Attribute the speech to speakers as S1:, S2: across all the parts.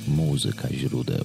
S1: Muzyka źródeł.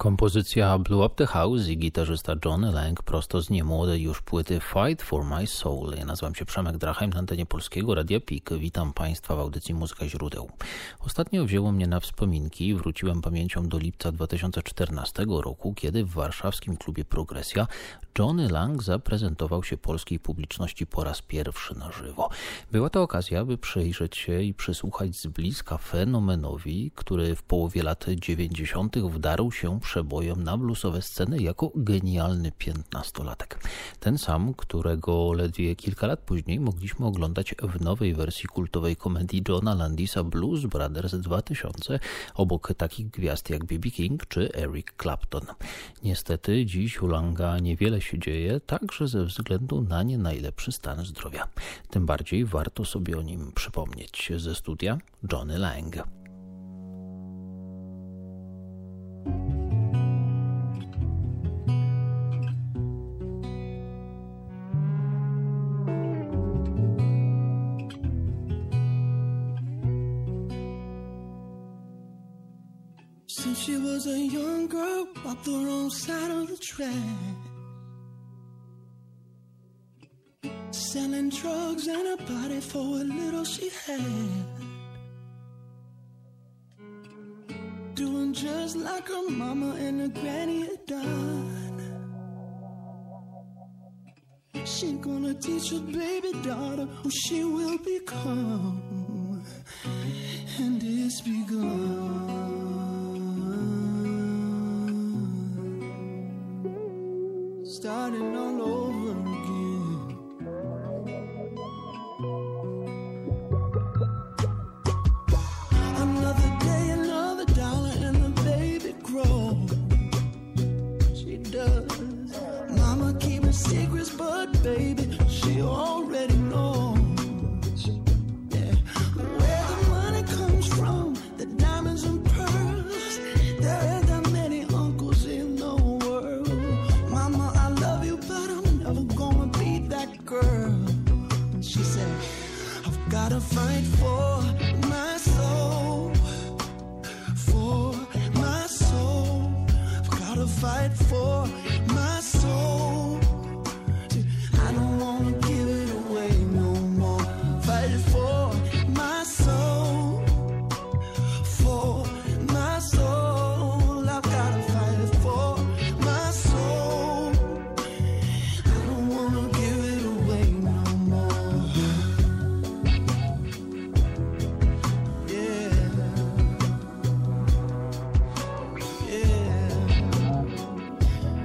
S1: Kompozycja Blew Up the House i gitarzysta Johnny Lang prosto z niemłodej już płyty Fight for My Soul. Ja nazywam się Przemek Drachem na antenie Polskiego Radia PIK. Witam Państwa w audycji Muzyka Źródeł. Ostatnio wzięło mnie na wspominki. Wróciłem pamięcią do lipca 2014 roku, kiedy w warszawskim klubie Progresja Johnny Lang zaprezentował się polskiej publiczności po raz pierwszy na żywo. Była to okazja, by przyjrzeć się i przysłuchać z bliska fenomenowi, który w połowie lat 90. wdarł się przebojem na bluesowe sceny jako genialny 15-latek. Ten sam, którego ledwie kilka lat później mogliśmy oglądać w nowej wersji kultowej komedii Johna Landisa Blues Brothers 2000 obok takich gwiazd jak B.B. King czy Eric Clapton. Niestety dziś u Langa niewiele się dzieje, także ze względu na nie najlepszy stan zdrowia. Tym bardziej warto sobie o nim przypomnieć. Ze studia Johnny Lang.
S2: Since she was a young girl, walked the wrong side of the track, selling drugs and a body for what little she had, doing just like her mama and her granny had done. She gonna teach her baby daughter who she will become, and it's begun. Starting all over again. Another day, another dollar, and the baby grows. She does. Mama keeping secrets, but baby, she already knows. Yeah. Where the money comes from, the diamonds and pearls. There ain't that many uncles in the world. Mama, I love you, but I'm never gonna be that girl. And she said, I've gotta fight for my soul, for my soul. I've gotta fight for my soul. I don't wanna give it away no more. Fight for my soul, for my soul. I've gotta fight for my soul. I don't wanna give it away no more. Yeah, yeah.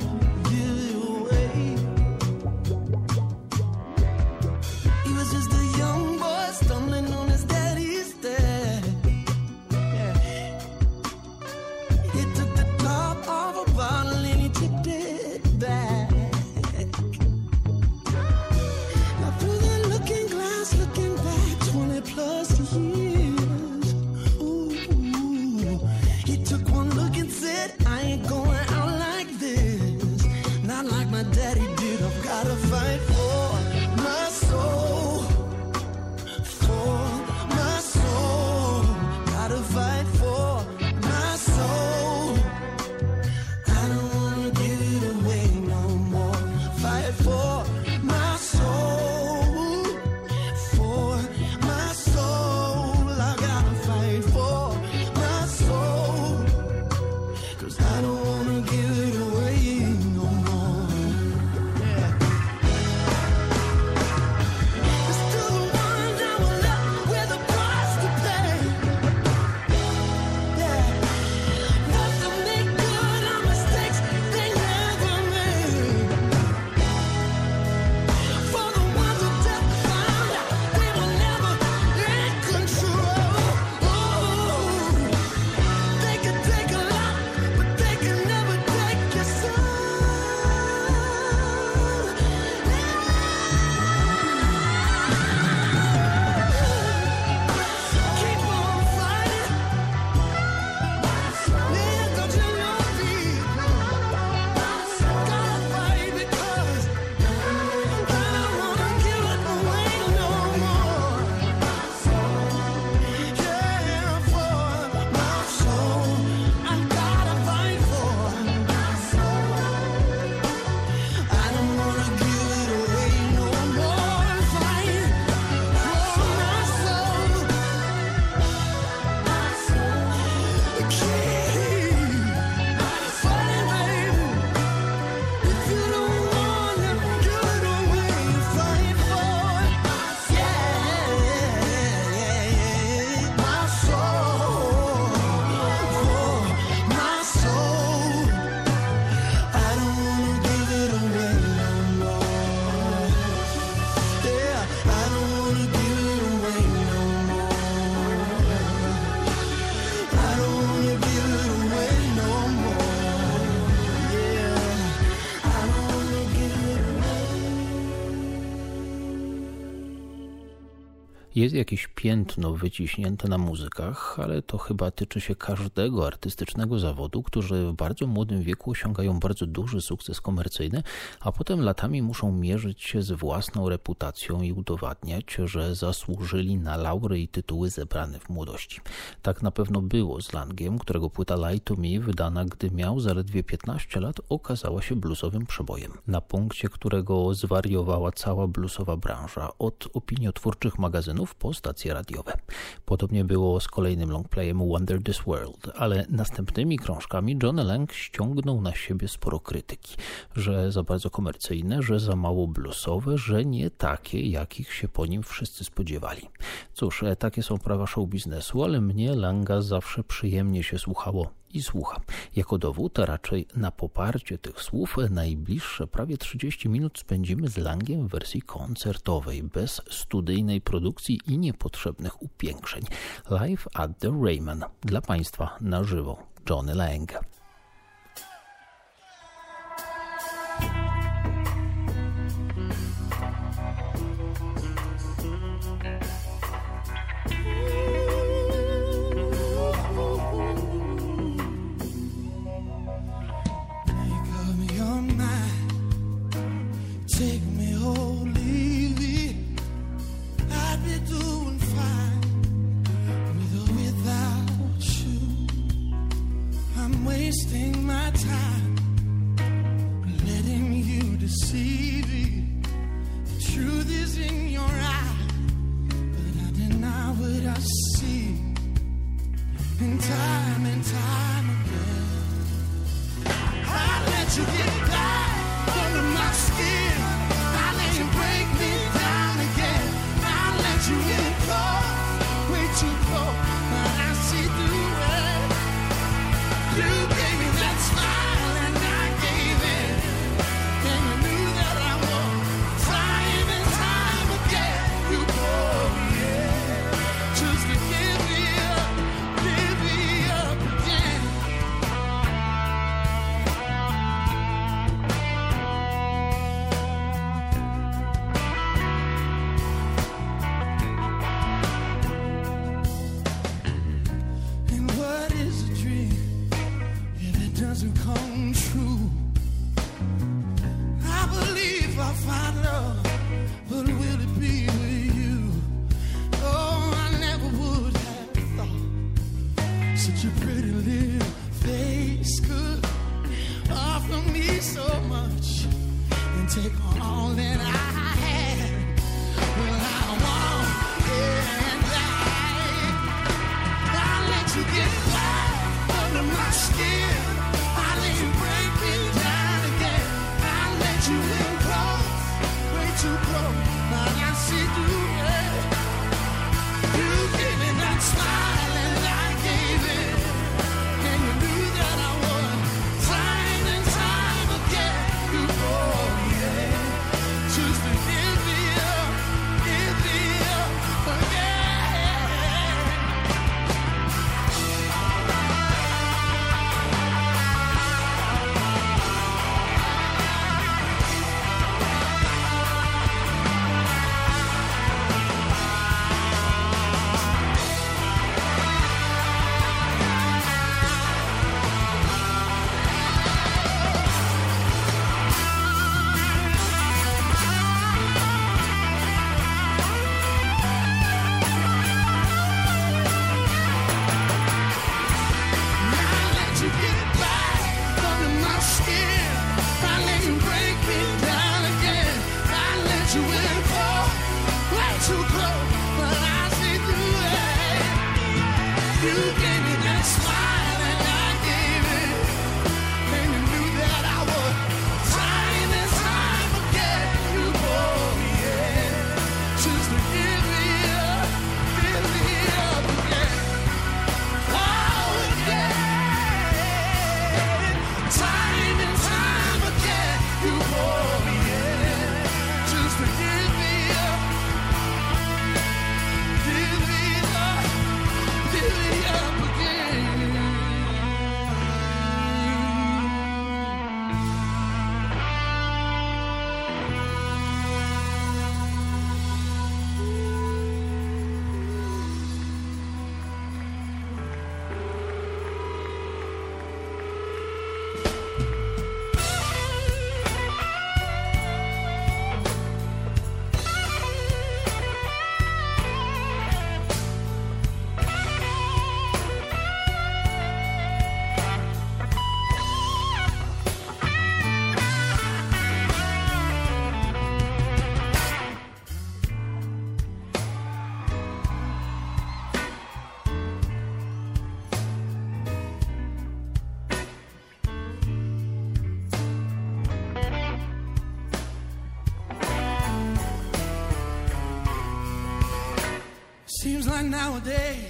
S1: Jest jakieś piętno wyciśnięte na muzykach, ale to chyba tyczy się każdego artystycznego zawodu, którzy w bardzo młodym wieku osiągają bardzo duży sukces komercyjny, a potem latami muszą mierzyć się z własną reputacją i udowadniać, że zasłużyli na laury i tytuły zebrane w młodości. Tak na pewno było z Langiem, którego płyta Lie to Me, wydana gdy miał zaledwie 15 lat, okazała się bluesowym przebojem, na punkcie którego zwariowała cała bluesowa branża, od opiniotwórczych magazynów po stacje radiowe. Podobnie było z kolejnym longplayem Wonder This World, ale następnymi krążkami Johnny Lang ściągnął na siebie sporo krytyki, że za bardzo komercyjne, że za mało bluesowe, że nie takie, jakich się po nim wszyscy spodziewali. Cóż, takie są prawa show biznesu, ale mnie Langa zawsze przyjemnie się słuchało i słucha. Jako dowód, a raczej na poparcie tych słów, najbliższe prawie 30 minut spędzimy z Langiem w wersji koncertowej, bez studyjnej produkcji i niepotrzebnych upiększeń. Live at the Raymond. Dla Państwa na żywo. Johnny Lang.
S2: Take me or leave me, I'd be doing fine with or without you. I'm wasting my time, letting you deceive me. The truth is in your eye, but I deny what I see. And time again, I let you get back under my skin. Break me down again. I let you in close, way too close, but I see through it. You gave me that smile and I gave it, and you knew that I was time and time again. You broke me in just to give me up again. Doesn't come true. I believe I'll find love, but will it be with you? Oh, I never would have thought such a pretty little face could offer me so much and take all that I had. Well, I want it, and I let you get back under my skin. Break me down again. I let you in close, way too close, but I see through it. You gave me that smile and I gave it, and you knew that I would. Time and time again, you brought me in just to give me up again. Give me up again. Seems like nowadays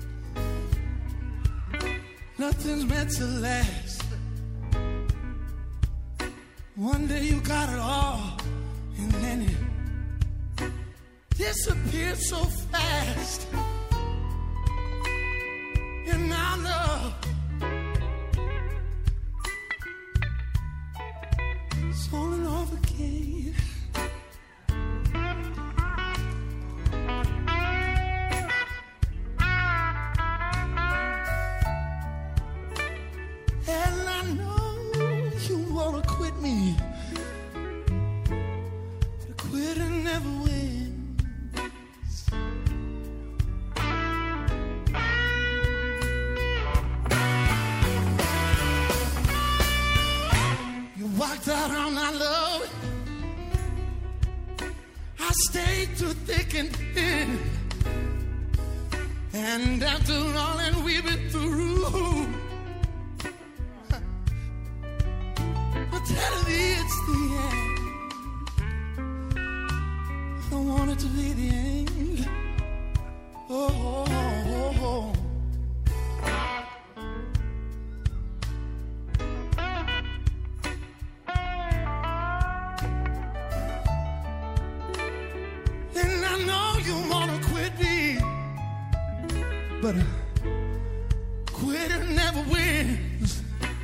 S2: nothing's meant to last. One day you got it all, and then it disappeared so fast. And now love is falling off again. And I know you wanna quit me, but quitting never wins. You walked out on my love, I stayed through thick and thin, and after all that we've been through, tell me it's the end. I don't want it to be the end. Oh, oh, oh, oh. And I know you wanna quit me, but quitting never wins.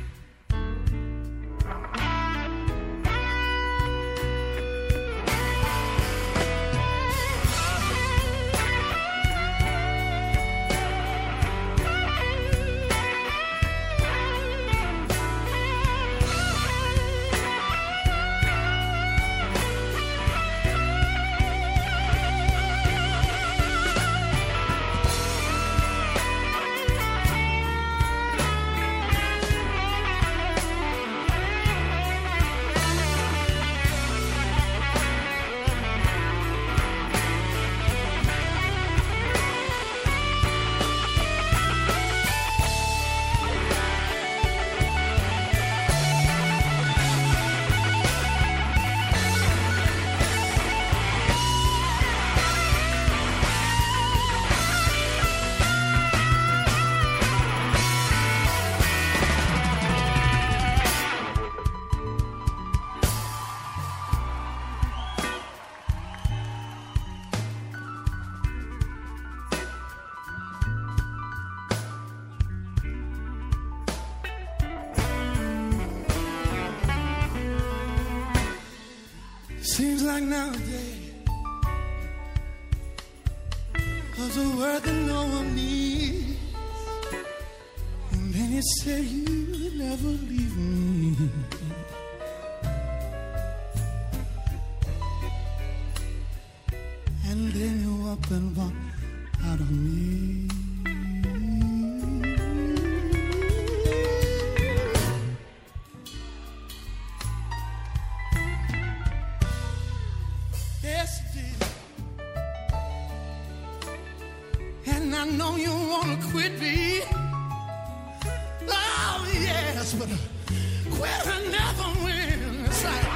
S2: Seems like nowadays there's a word that no one needs, and then you say you'd never leave me. And then you up and walk out on me. And I know you wanna quit me. Oh yes, but quitting never wins. That's right.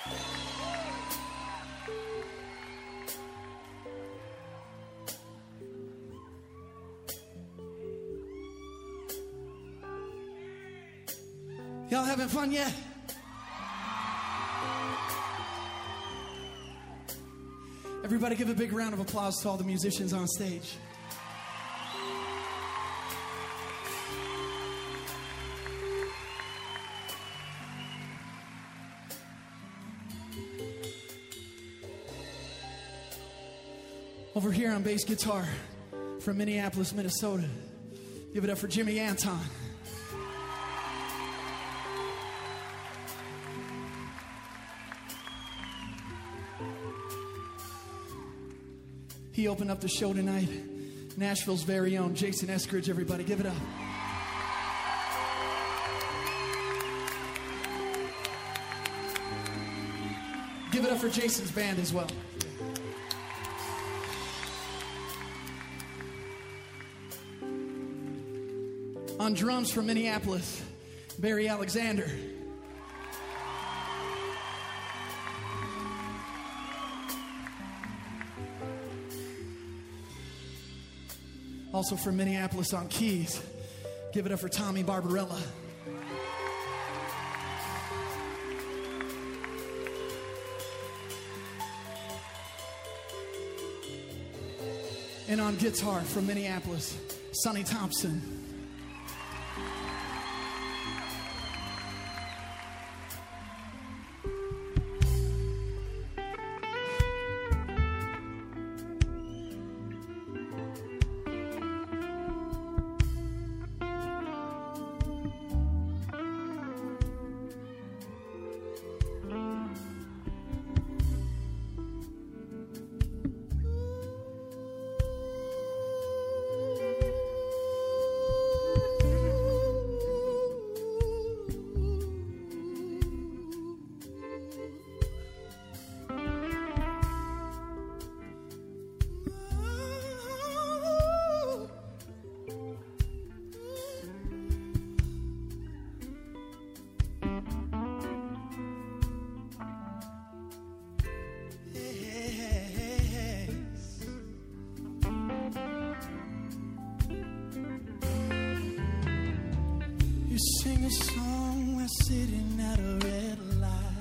S2: Y'all having fun yet? Everybody give a big round of applause to all the musicians on stage. Over here on bass guitar from Minneapolis, Minnesota. Give it up for Jimmy Anton. He opened up the show tonight. Nashville's very own Jason Eskridge, everybody. Give it up. Give it up for Jason's band as well. On drums from Minneapolis, Barry Alexander. Also from Minneapolis on keys, give it up for Tommy Barbarella. And on guitar from Minneapolis, Sonny Thompson. Sing a song while sitting at a red light.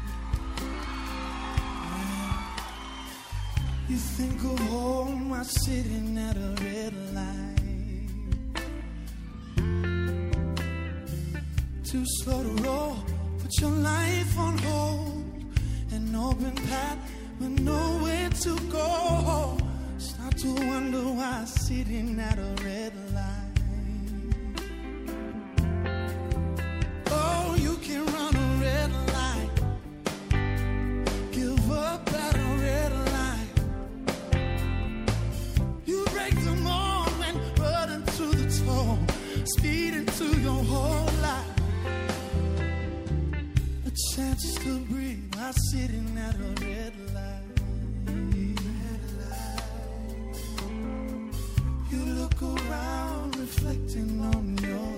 S2: You think of home while sitting at a red light. Too slow to roll, put your life on hold. An open path with nowhere to go. Start to wonder why sitting at a red light. Speed into your whole life. A chance to breathe while sitting at a red light. You look around, reflecting on your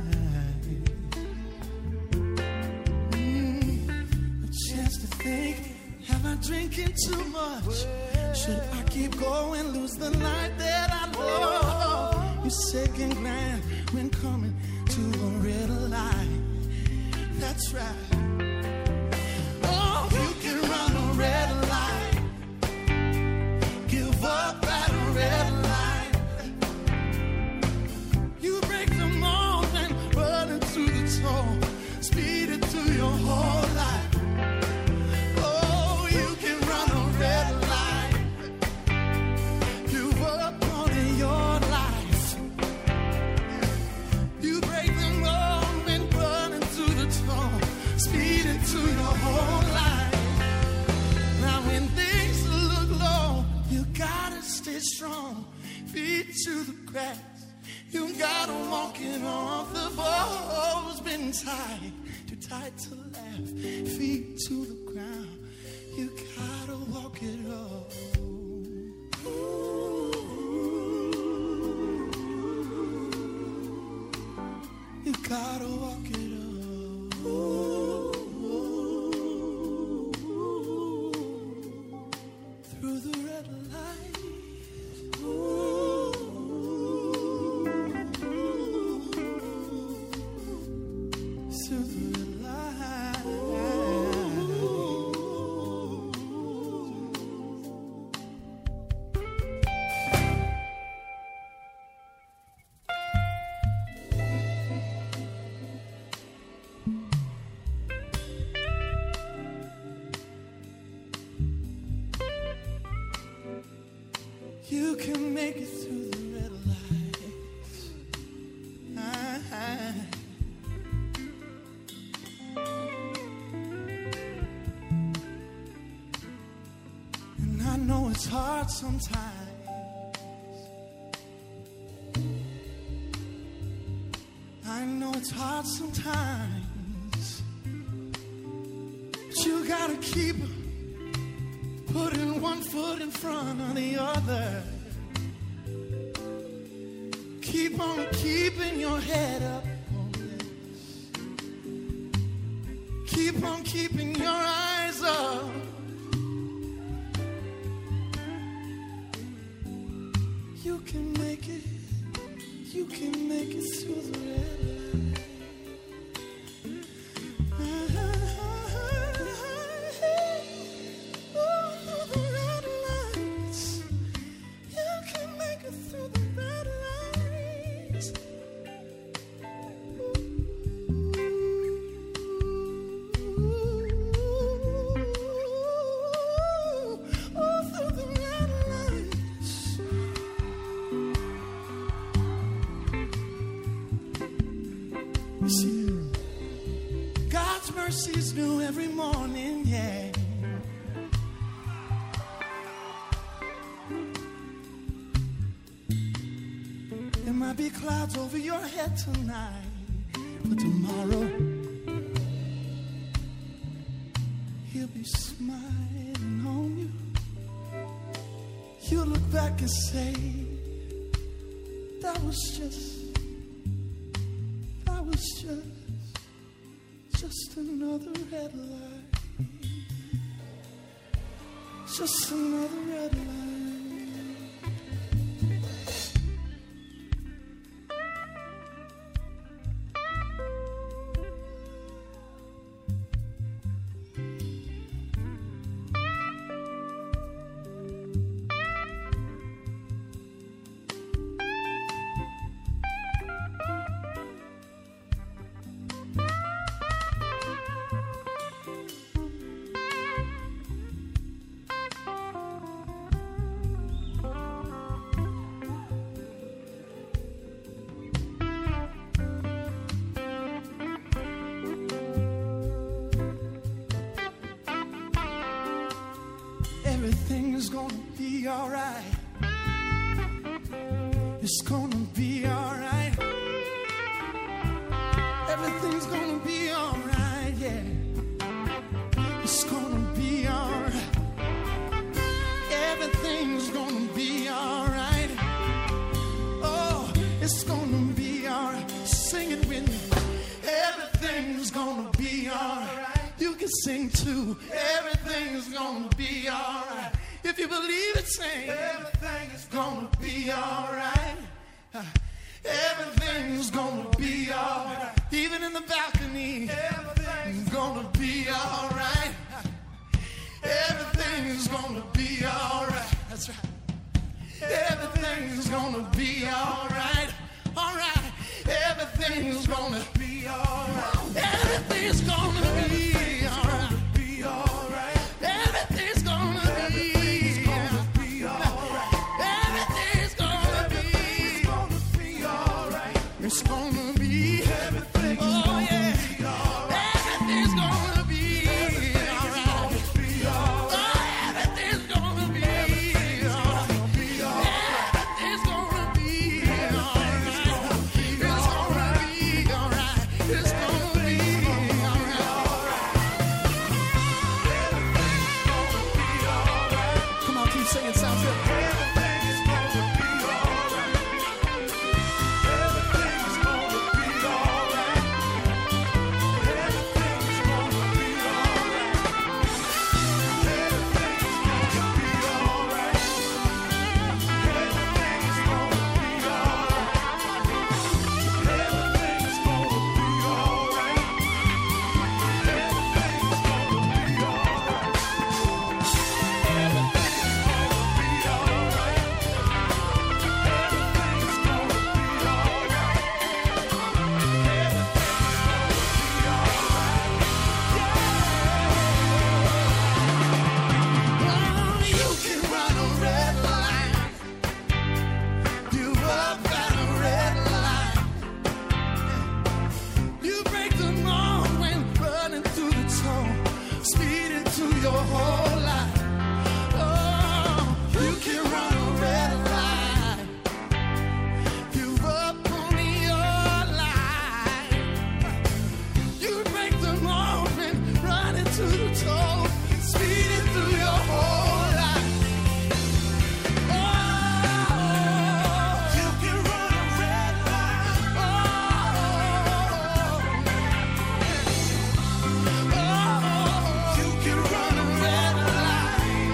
S2: life. A chance to think, have I drinking too much? Should I keep going, lose the life that I love? You second glance when coming to a red light. That's right. Oh, you can run a red light, give up at a red light. You break the mold and run into the toll, speed into your whole life. Oh, you can run a red light, give up on your life. Speed into your whole life. Now when things look low, you gotta stay strong. Feet to the grass, you gotta walk it off. The bow's been tied, too tight to laugh. Feet to the ground, you gotta walk it off. You gotta walk it off. can make it through the red lights. And I know it's hard sometimes. I know it's hard sometimes. But you gotta keep putting one foot in front of the other. Keep on keeping your head up. Keep on keeping your eyes up. You can make it. You can make it through the red light. Mercies new every morning, yeah. There might be clouds over your head tonight, but tomorrow He'll be smiling on you. You'll look back and say, that was just another red light. Just another red light. Everything's gonna be alright. It's gonna be alright. Everything's gonna be alright, yeah. It's gonna be alright. Everything's gonna be alright. Oh, it's gonna be alright. Sing it with me. Everything's gonna be alright. You can sing too. Everything's gonna be alright. If you believe it, sing. Everything is gonna be alright. Everything's gonna be alright. Even in the balcony, everything's gonna be alright. Everything's gonna be alright. That's right. Everything's gonna be alright. Alright. Everything's gonna be alright. Everything's gonna be alright. Be alright. Everything's gonna be. It's gonna be everything. Oh yeah, everything's gonna be alright. Oh, everything's gonna be alright. Everything's gonna be alright. It's gonna be alright. It's gonna be alright. your whole life. Oh, you can run a red light. Give up on your life. You break the moment, run into the toll, speeding through your whole life. Oh, you can run a red light. You can run a red light.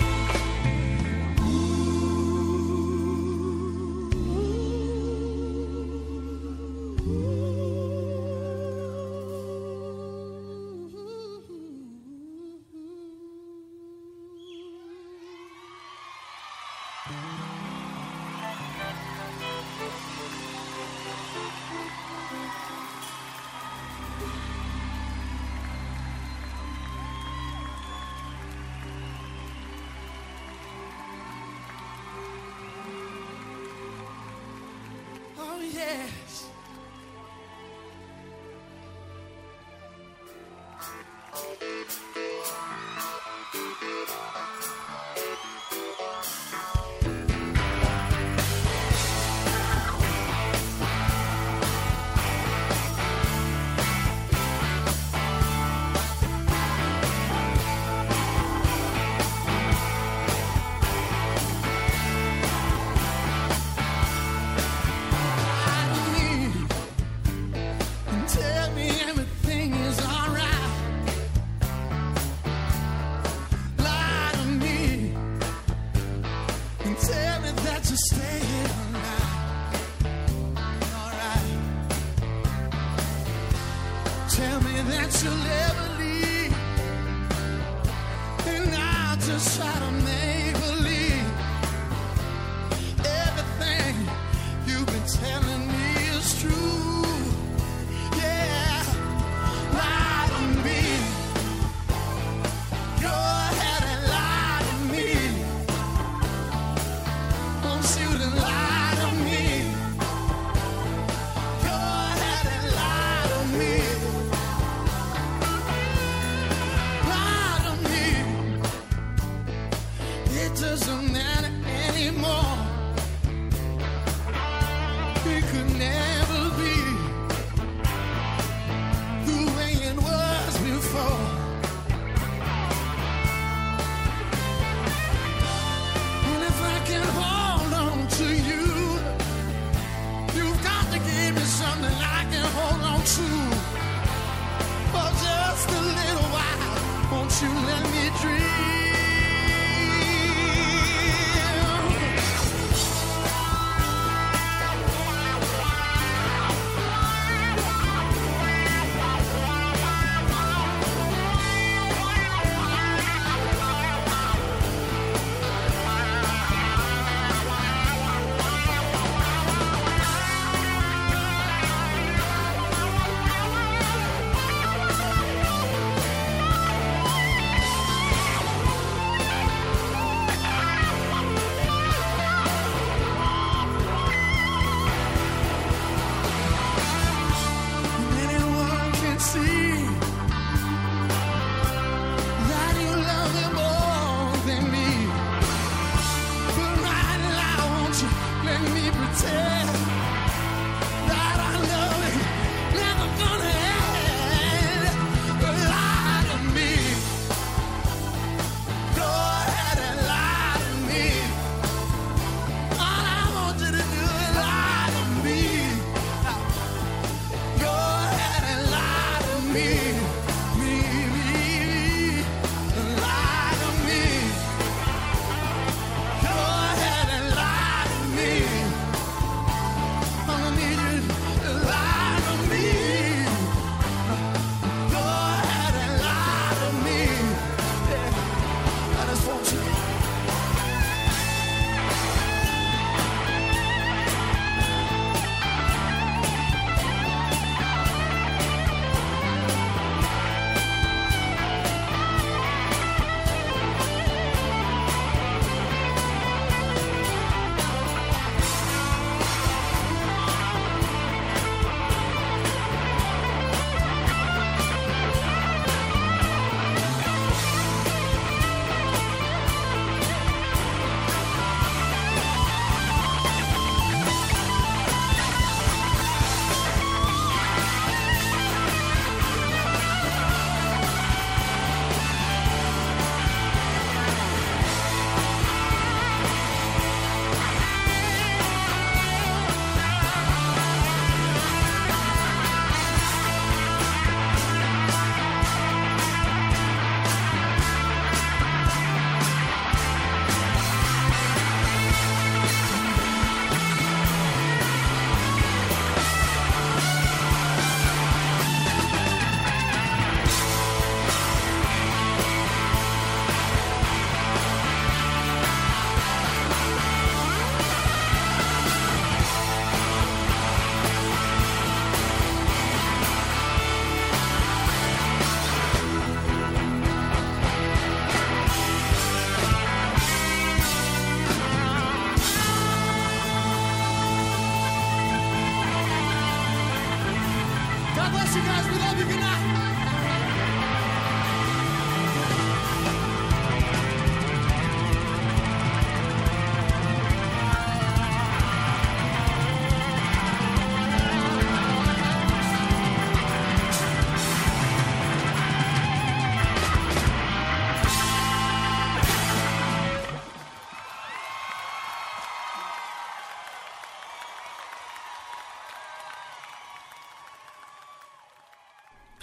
S2: Oh, yes. Tell me everything is alright. Lie to me and tell me that you're staying alive. Alright. Tell me that you'll never leave, and I'll just try to make believe everything you've been telling me is true. Yeah, lie to me. Go ahead and lie to me. Won't you to lie to me? Go ahead and lie to me. Lie to me.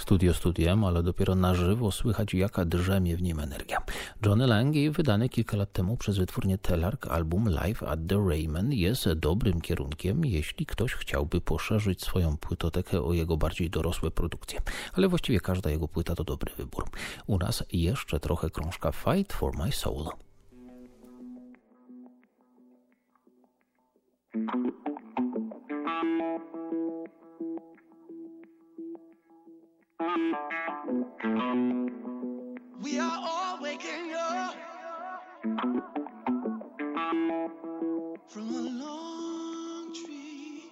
S1: Studiem, ale dopiero na żywo słychać, jaka drzemie w nim energia. Johnny Lang i wydany kilka lat temu przez wytwórnię Telarc album Live at the Ramen jest dobrym kierunkiem, jeśli ktoś chciałby poszerzyć swoją płytotekę o jego bardziej dorosłe produkcje. Ale właściwie każda jego płyta to dobry wybór. U nas jeszcze trochę krążka Fight for My Soul.
S2: We are all waking up from a long dream,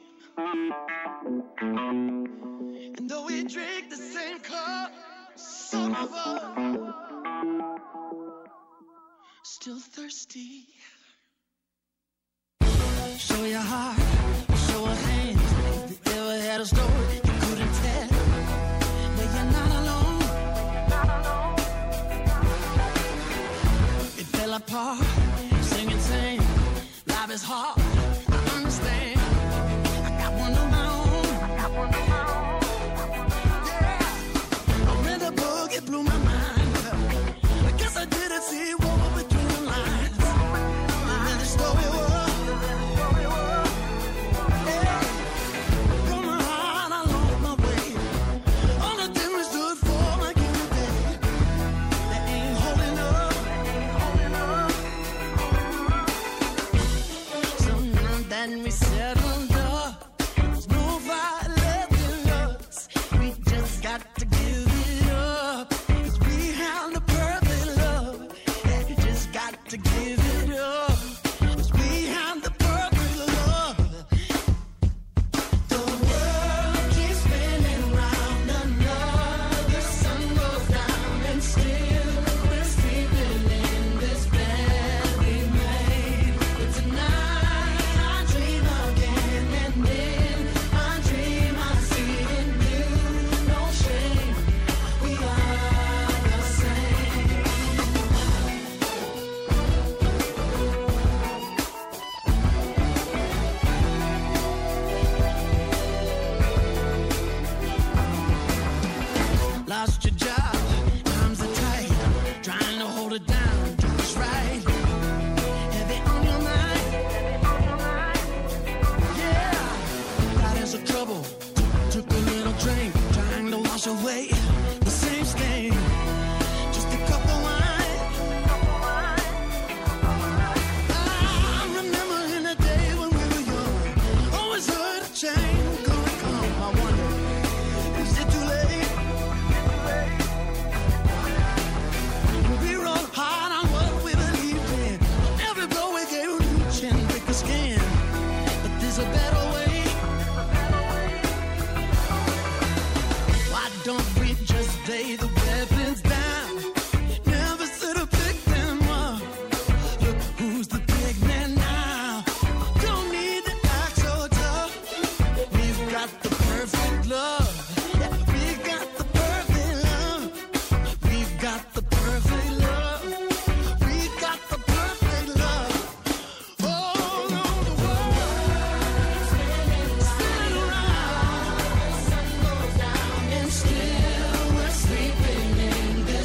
S2: and though we drink the same cup, some of us still thirsty. Show your heart, show a hand. If you ever had a story you couldn't tell, then you're not alone. It fell apart, sing and sing. Life is hard, I understand. I got one of my own. Yeah, I read a book, it blew my mind. I guess I didn't see what was between the lines. And then the story was. And we settled up. There's no fight left in us. We just got to give it up. 'Cause we have the perfect love. Yeah, we just got to give it up. 'Cause we have the perfect love. The world keeps spinning round, another sun goes down, and still we're sleeping in this bed we made. But tonight lost your job, times are tight, trying to hold it down, do what's right. Heavy on your mind, yeah. Got into trouble, took a little drink, trying to wash away the same stain. Just a cup of wine. I remember in the day when we were young, always heard a change gonna come. I wonder, is it too late? Hard on what we believed in. Every blow we gave a new chin, break the skin. But there's a better way. Why don't we just lay the weapons down? Never should have picked them up. Look who's the big man now. Don't need to act so tough. We've got the perfect love. Yeah, we got the perfect love. We've got the perfect love. Still we're sleeping in bed.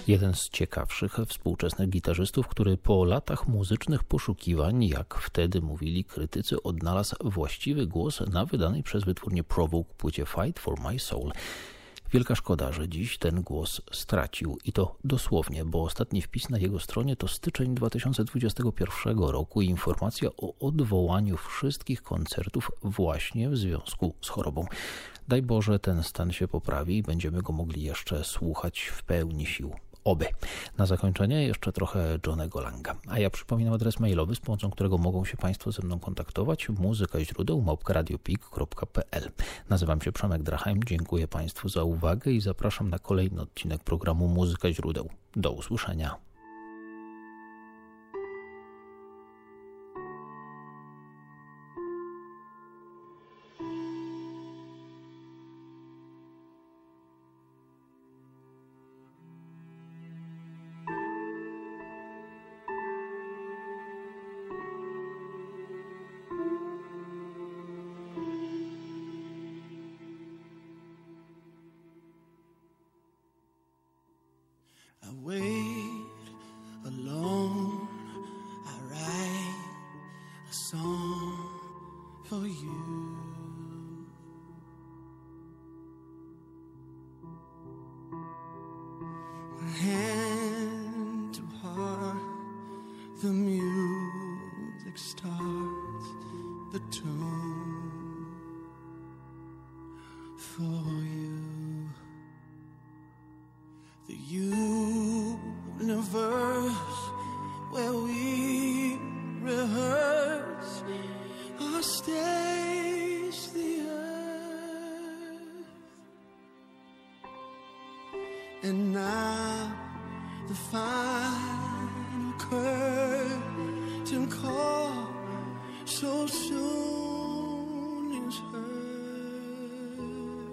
S1: Jeden z ciekawszych współczesnych gitarzystów, który po latach muzycznych poszukiwań, jak wtedy mówili krytycy, odnalazł właściwy głos na wydanej przez wytwórnię Provoke płycie Fight for My Soul. Wielka szkoda, że dziś ten głos stracił i to dosłownie, bo ostatni wpis na jego stronie to styczeń 2021 roku i informacja o odwołaniu wszystkich koncertów właśnie w związku z chorobą. Daj Boże, ten stan się poprawi i będziemy go mogli jeszcze słuchać w pełni sił. Oby. Na zakończenie jeszcze trochę Johnego Langa. A ja przypominam adres mailowy, z pomocą którego mogą się Państwo ze mną kontaktować. muzykaźródeł@radiopik.pl. Nazywam się Przemek Drachem. Dziękuję Państwu za uwagę i zapraszam na kolejny odcinek programu Muzyka Źródeł. Do usłyszenia.
S2: I wait alone, I write a song for you. Hand to heart, the music starts, the tune for you. The universe where we rehearse our stage, the earth, and now the final curtain call so soon is heard.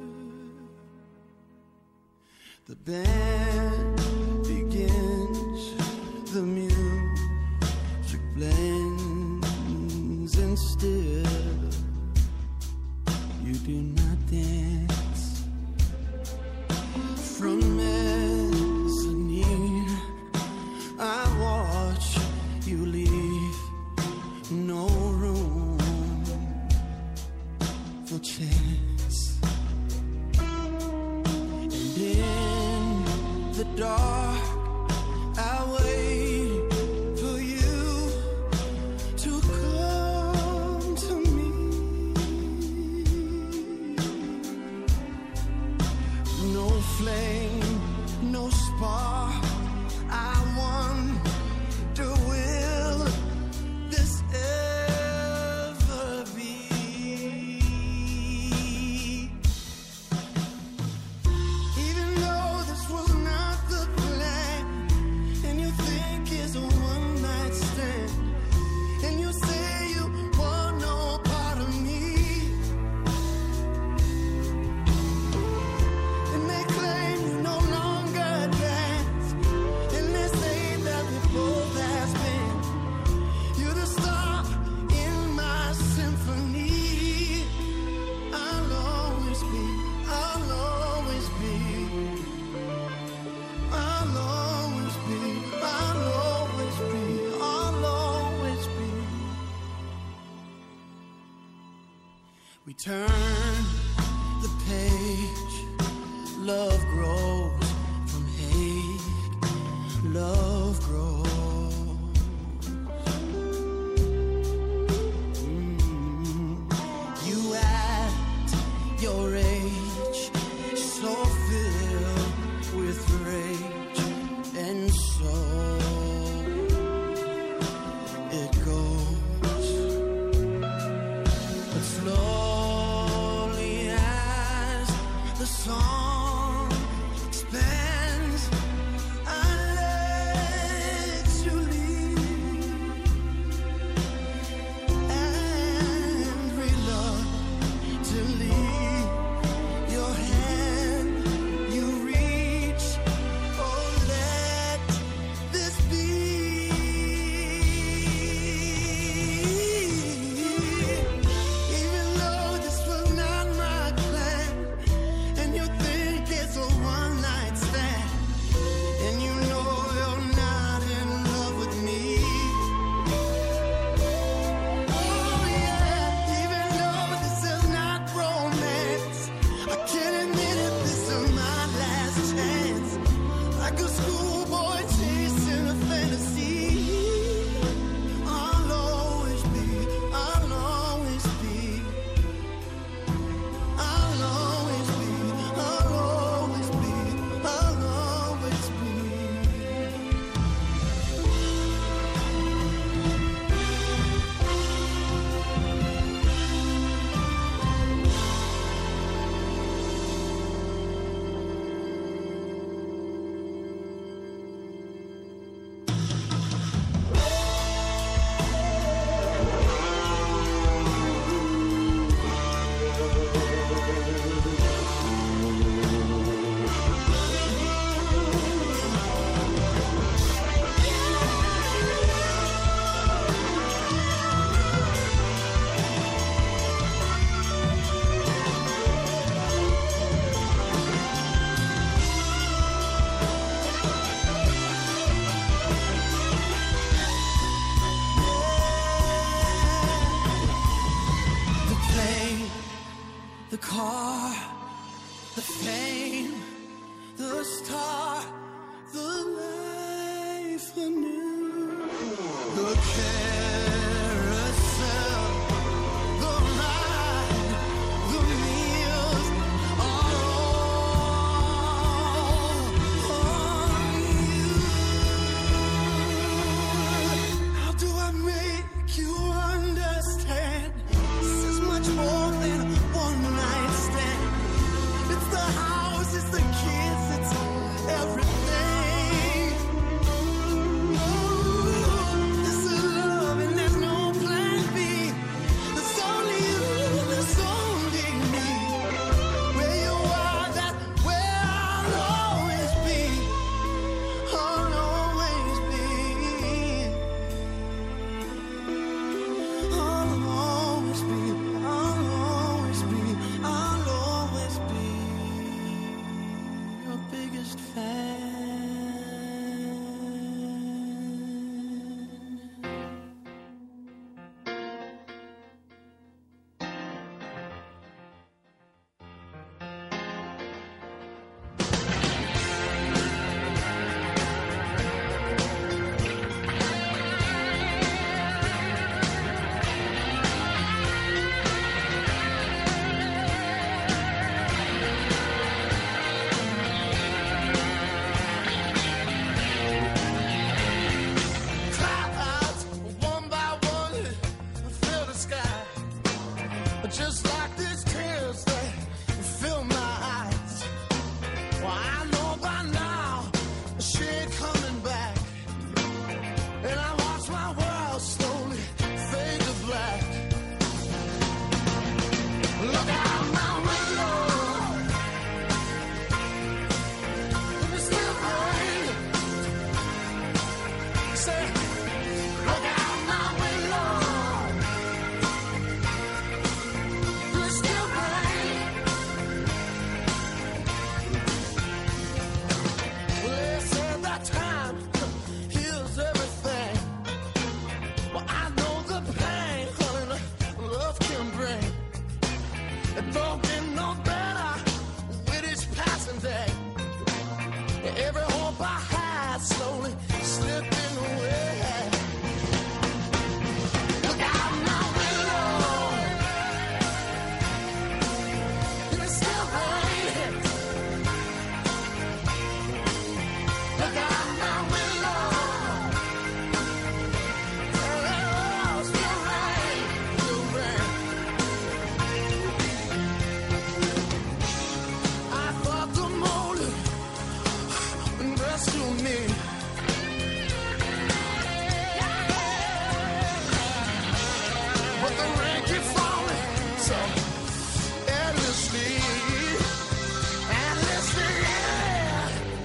S2: The band begins, the music blends, and still you do not dance. From mezzanine, I watch you leave, no room for chance. And in the dark, I wait for you to come to me. No flame, no spark, I wonder, will this ever be? Even though this was not the plan, and you think it's a one-night stand, and you say you want no part of me, and they claim you no longer dance, and they say that we both has been. You're the star in my symphony. I'll always be, I'll always be, I'll always be, I'll always be, I'll always be. We turn the page, love grows from hate, love grows. You at your age, so filled with rage, and so it goes. But slowly as the song biggest fan. Just like these tears that fill my eyes. Well, I know by now she ain't coming back, and I watch my world slowly fade to black. Look out my window, and it's still raining. Say, look out my window. It don't get no better with each passing day. Every hope I had slowly slipping away. Look out my window, and it's still raining. Look out my window, and it's still rain, still rain. Rescue me. But the rain keeps falling so endlessly, endlessly, yeah.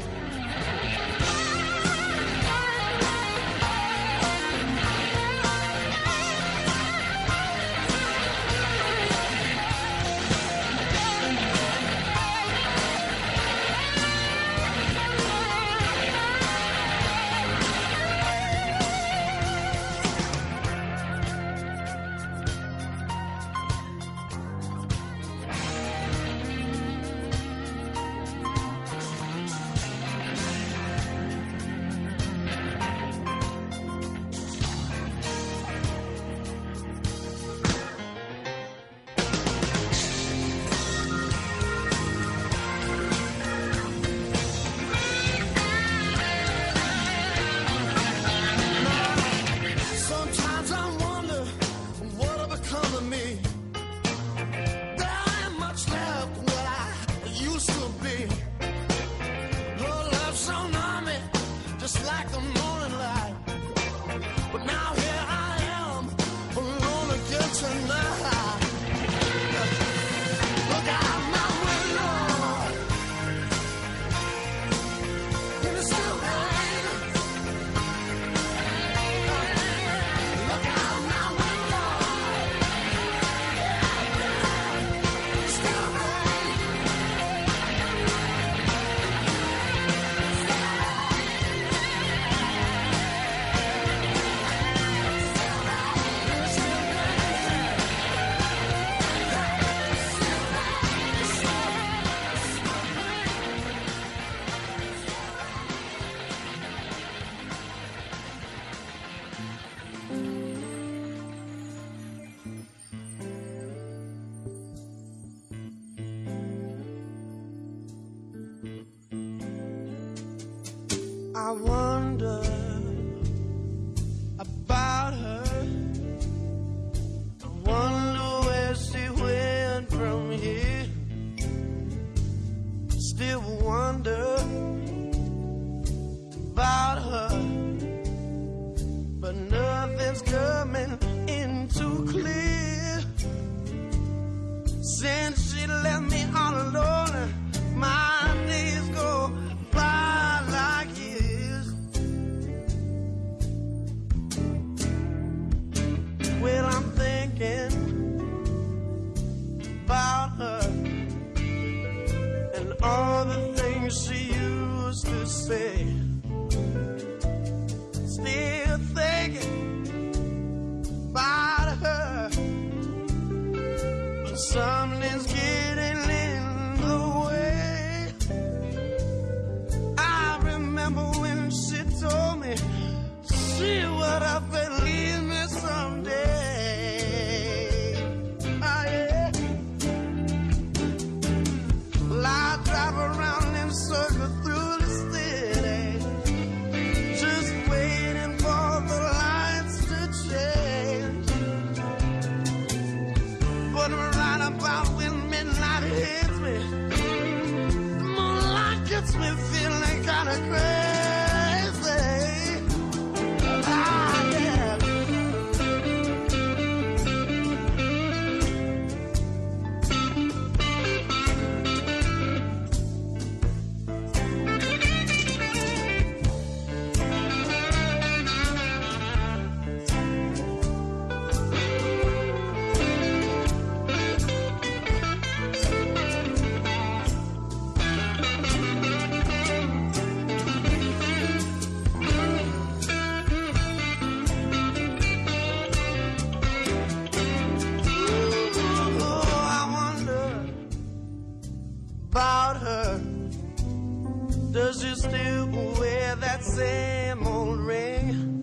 S2: Sometimes I wonder what'll become of me. There ain't much left what I used to be. Your love shone on me just like the morning light. But now here I am, alone again tonight. Look out my window, and it's still raining. Look out my window, it's still raining. I wonder about her. I wonder where she went from here. Still wonder about her, but nothing's coming in too clear. Since she left me all alone, my days go by like years. Well, I'm thinking about her and all the things she used used to say. Still thinking about her. Something's getting in the way. I remember when she told me she would have believed me someday. Oh, yeah. Well, I drive around in circles through the city, just waiting for the lights to change. But right about when midnight hits me, the moonlight gets me feeling kind of crazy. About her, does she still wear that same old ring?